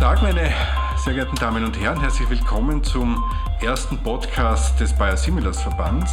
Tag, meine sehr geehrten Damen und Herren. Herzlich willkommen zum ersten Podcast des Biosimilars Verbands.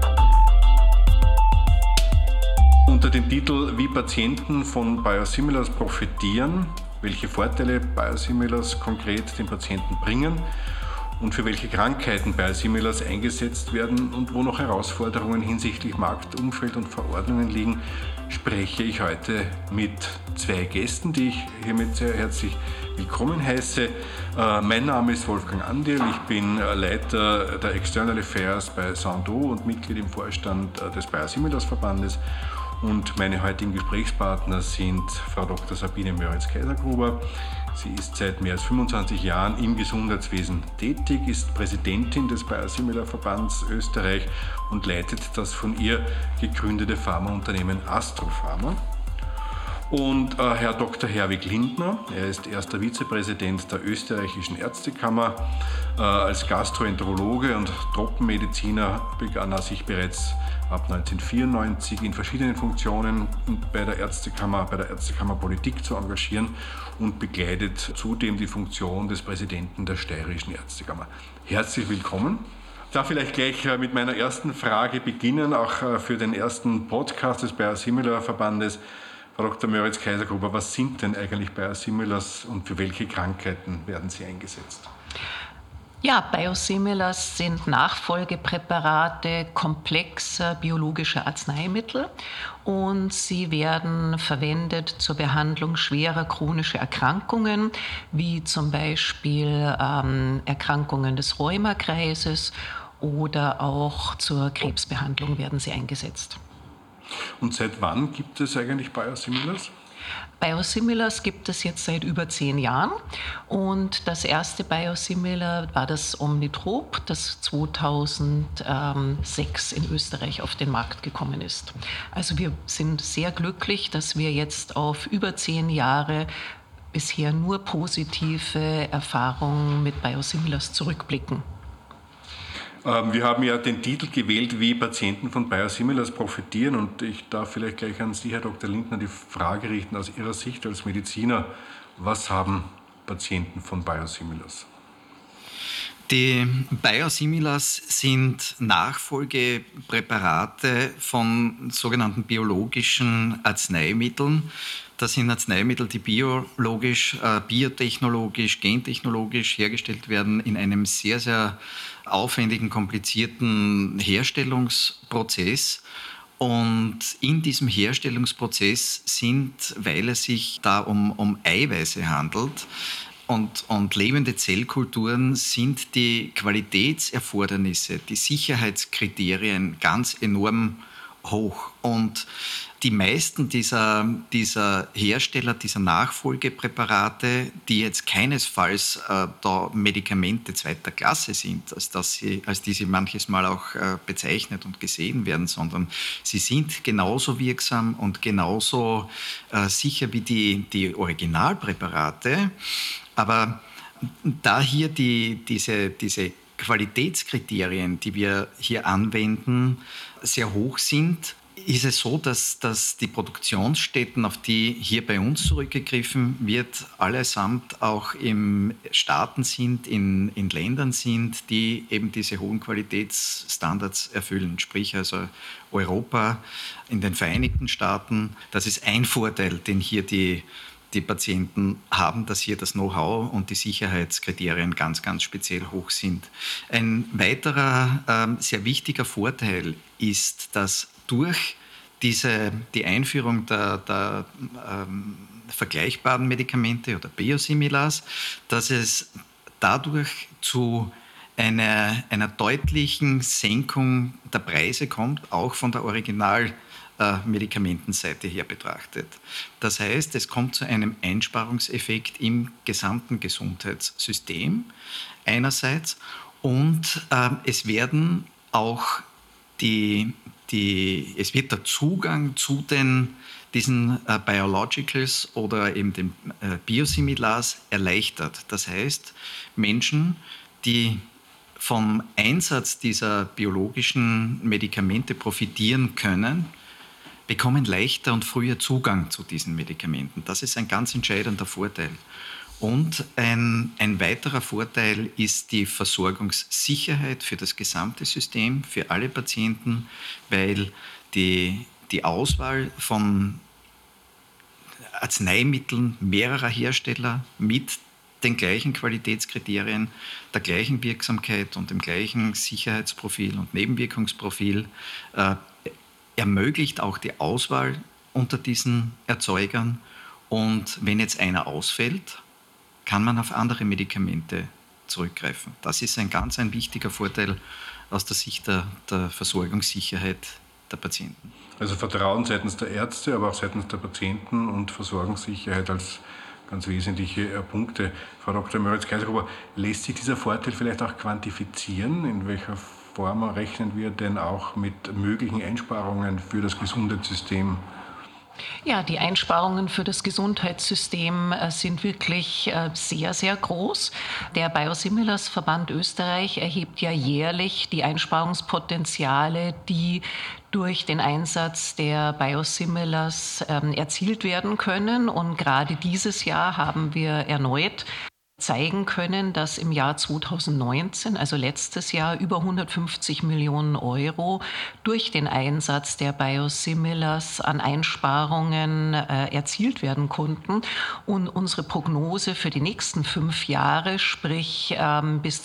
Unter dem Titel Wie Patienten von Biosimilars profitieren, welche Vorteile Biosimilars konkret den Patienten bringen und für welche Krankheiten Biosimilars eingesetzt werden und wo noch Herausforderungen hinsichtlich Markt, Umfeld und Verordnungen liegen, spreche ich heute mit zwei Gästen, die ich hiermit sehr herzlich willkommen heiße. Mein Name ist Wolfgang Andierl, ich bin Leiter der External Affairs bei Sandoz und Mitglied im Vorstand des Biosimilars Verbandes. Und meine heutigen Gesprächspartner sind Frau Dr. Sabine Möritz-Kaisergruber. Sie ist seit mehr als 25 Jahren im Gesundheitswesen tätig, ist Präsidentin des Biosimilars-Verbands Österreich und leitet das von ihr gegründete Pharmaunternehmen Astropharma. Und Herr Dr. Herwig Lindner, er ist erster Vizepräsident der österreichischen Ärztekammer. Als Gastroenterologe und Tropenmediziner begann er sich bereits ab 1994 in verschiedenen Funktionen bei der Ärztekammer Politik zu engagieren und begleitet zudem die Funktion des Präsidenten der steirischen Ärztekammer. Herzlich willkommen. Ich darf vielleicht gleich mit meiner ersten Frage beginnen, auch für den ersten Podcast des Biosimilars-Verbandes. Frau Dr. Möritz-Kaisergruber, was sind denn eigentlich Biosimilars und für welche Krankheiten werden sie eingesetzt? Ja, Biosimilars sind Nachfolgepräparate komplexer biologischer Arzneimittel und sie werden verwendet zur Behandlung schwerer chronischer Erkrankungen, wie zum Beispiel Erkrankungen des Rheumakreises oder auch zur Krebsbehandlung werden sie eingesetzt. Und seit wann gibt es eigentlich Biosimilars? Biosimilars gibt es jetzt seit über 10 Jahren und das erste Biosimilar war das Omnitrop, das 2006 in Österreich auf den Markt gekommen ist. Also wir sind sehr glücklich, dass wir jetzt auf über 10 Jahre bisher nur positive Erfahrungen mit Biosimilars zurückblicken. Wir haben ja den Titel gewählt, wie Patienten von Biosimilars profitieren, und ich darf vielleicht gleich an Sie, Herr Dr. Lindner, die Frage richten aus Ihrer Sicht als Mediziner: Was haben Patienten von Biosimilars? Die Biosimilars sind Nachfolgepräparate von sogenannten biologischen Arzneimitteln. Das sind Arzneimittel, die biologisch, biotechnologisch, gentechnologisch hergestellt werden in einem sehr, sehr aufwendigen, komplizierten Herstellungsprozess. Und in diesem Herstellungsprozess sind, weil es sich da um Eiweiße handelt, und lebende Zellkulturen, sind die Qualitätserfordernisse, die Sicherheitskriterien ganz enorm hoch. Und die meisten dieser Hersteller, dieser Nachfolgepräparate, die jetzt keinesfalls da Medikamente zweiter Klasse sind, als die sie manches Mal auch bezeichnet und gesehen werden, sondern sie sind genauso wirksam und genauso sicher wie die Originalpräparate. Aber da hier diese Qualitätskriterien, die wir hier anwenden, sehr hoch sind, ist es so, dass die Produktionsstätten, auf die hier bei uns zurückgegriffen wird, allesamt auch in Staaten sind, in Ländern sind, die eben diese hohen Qualitätsstandards erfüllen. Sprich also Europa, in den Vereinigten Staaten. Das ist ein Vorteil, den hier die Patienten haben, dass hier das Know-how und die Sicherheitskriterien ganz, ganz speziell hoch sind. Ein weiterer sehr wichtiger Vorteil ist, dass durch die Einführung der vergleichbaren Medikamente oder Biosimilars, dass es dadurch zu einer deutlichen Senkung der Preise kommt, auch von der Originalmedikamentenseite her betrachtet. Das heißt, es kommt zu einem Einsparungseffekt im gesamten Gesundheitssystem einerseits und es werden auch es wird der Zugang zu diesen Biologicals oder eben den Biosimilars erleichtert. Das heißt, Menschen, die vom Einsatz dieser biologischen Medikamente profitieren können, bekommen leichter und früher Zugang zu diesen Medikamenten. Das ist ein ganz entscheidender Vorteil. Und ein weiterer Vorteil ist die Versorgungssicherheit für das gesamte System, für alle Patienten, weil die Auswahl von Arzneimitteln mehrerer Hersteller mit den gleichen Qualitätskriterien, der gleichen Wirksamkeit und dem gleichen Sicherheitsprofil und Nebenwirkungsprofil ermöglicht auch die Auswahl unter diesen Erzeugern. Und wenn jetzt einer ausfällt, kann man auf andere Medikamente zurückgreifen. Das ist ein wichtiger Vorteil aus der Sicht der Versorgungssicherheit der Patienten. Also Vertrauen seitens der Ärzte, aber auch seitens der Patienten und Versorgungssicherheit als ganz wesentliche Punkte. Frau Dr. Moritz-Kaisergruber, lässt sich dieser Vorteil vielleicht auch quantifizieren? In welcher Form rechnen wir denn auch mit möglichen Einsparungen für das Gesundheitssystem? Ja, die Einsparungen für das Gesundheitssystem sind wirklich sehr, sehr groß. Der Biosimilars Verband Österreich erhebt ja jährlich die Einsparungspotenziale, die durch den Einsatz der Biosimilars erzielt werden können. Und gerade dieses Jahr haben wir erneut zeigen können, dass im Jahr 2019, also letztes Jahr, über 150 Millionen Euro durch den Einsatz der Biosimilars an Einsparungen erzielt werden konnten. Und unsere Prognose für die nächsten 5 Jahre, sprich bis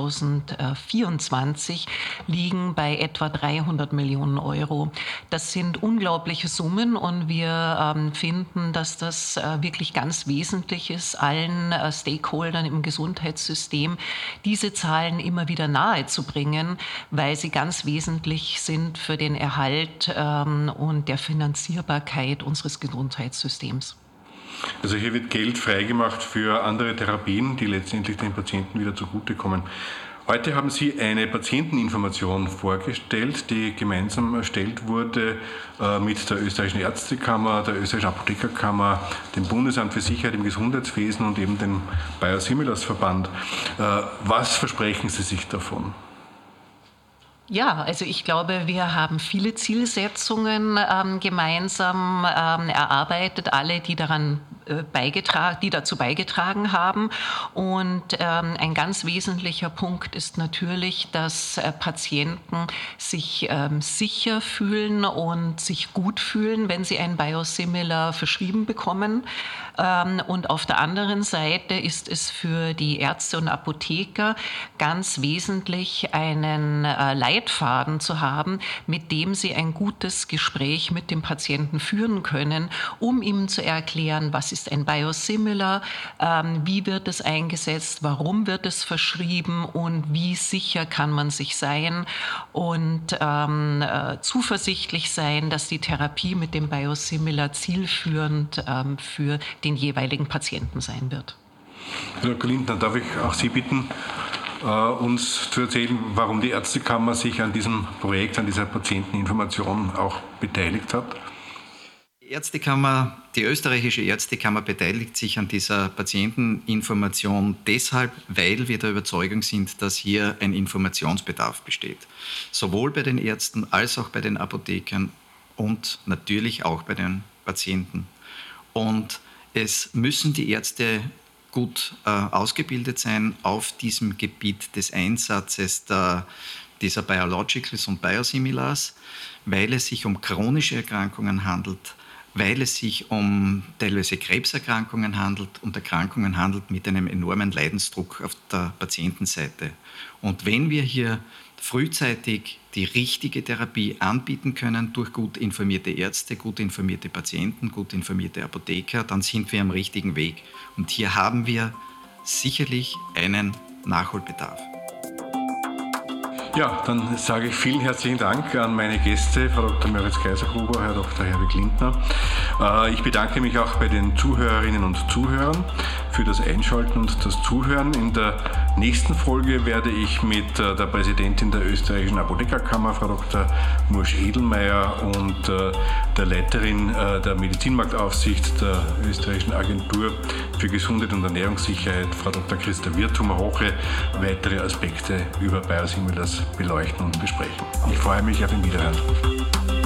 2024, liegen bei etwa 300 Millionen Euro. Das sind unglaubliche Summen und wir finden, dass das wirklich ganz wesentlich ist, allen Stakeholdern im Gesundheitssystem diese Zahlen immer wieder nahe zu bringen, weil sie ganz wesentlich sind für den Erhalt und der Finanzierbarkeit unseres Gesundheitssystems. Also hier wird Geld freigemacht für andere Therapien, die letztendlich den Patienten wieder zugutekommen. Heute haben Sie eine Patienteninformation vorgestellt, die gemeinsam erstellt wurde mit der Österreichischen Ärztekammer, der Österreichischen Apothekerkammer, dem Bundesamt für Sicherheit im Gesundheitswesen und eben dem Biosimilars Verband. Was versprechen Sie sich davon? Ja, also ich glaube, wir haben viele Zielsetzungen gemeinsam erarbeitet, alle, die dazu beigetragen haben. Und ein ganz wesentlicher Punkt ist natürlich, dass Patienten sich sicher fühlen und sich gut fühlen, wenn sie ein Biosimilar verschrieben bekommen. Und auf der anderen Seite ist es für die Ärzte und Apotheker ganz wesentlich, einen Leitfaden zu haben, mit dem sie ein gutes Gespräch mit dem Patienten führen können, um ihm zu erklären, was ist ein Biosimilar, wie wird es eingesetzt, warum wird es verschrieben und wie sicher kann man sich sein und zuversichtlich sein, dass die Therapie mit dem Biosimilar zielführend für den jeweiligen Patienten sein wird. Herr Dr. Lindner, darf ich auch Sie bitten, uns zu erzählen, warum die Ärztekammer sich an diesem Projekt, an dieser Patienteninformation auch beteiligt hat? Die österreichische Ärztekammer beteiligt sich an dieser Patienteninformation deshalb, weil wir der Überzeugung sind, dass hier ein Informationsbedarf besteht. Sowohl bei den Ärzten als auch bei den Apothekern und natürlich auch bei den Patienten. Und es müssen die Ärzte gut ausgebildet sein auf diesem Gebiet des Einsatzes dieser Biologicals und Biosimilars, weil es sich um chronische Erkrankungen handelt, weil es sich um teilweise Krebserkrankungen handelt und Erkrankungen handelt mit einem enormen Leidensdruck auf der Patientenseite. Und wenn wir hier frühzeitig die richtige Therapie anbieten können durch gut informierte Ärzte, gut informierte Patienten, gut informierte Apotheker, dann sind wir am richtigen Weg. Und hier haben wir sicherlich einen Nachholbedarf. Ja, dann sage ich vielen herzlichen Dank an meine Gäste, Frau Dr. Moritz-Kaisergruber, Herr Dr. Herwig Lindner. Ich bedanke mich auch bei den Zuhörerinnen und Zuhörern für das Einschalten und das Zuhören. In der nächsten Folge werde ich mit der Präsidentin der Österreichischen Apothekerkammer, Frau Dr. Mursch-Edelmeier, und der Leiterin der Medizinmarktaufsicht der Österreichischen Agentur für Gesundheit und Ernährungssicherheit, Frau Dr. Christa Wirthumer-Hoche, weitere Aspekte über Biosimilars beleuchten und besprechen. Ich freue mich auf ein Wiederhören.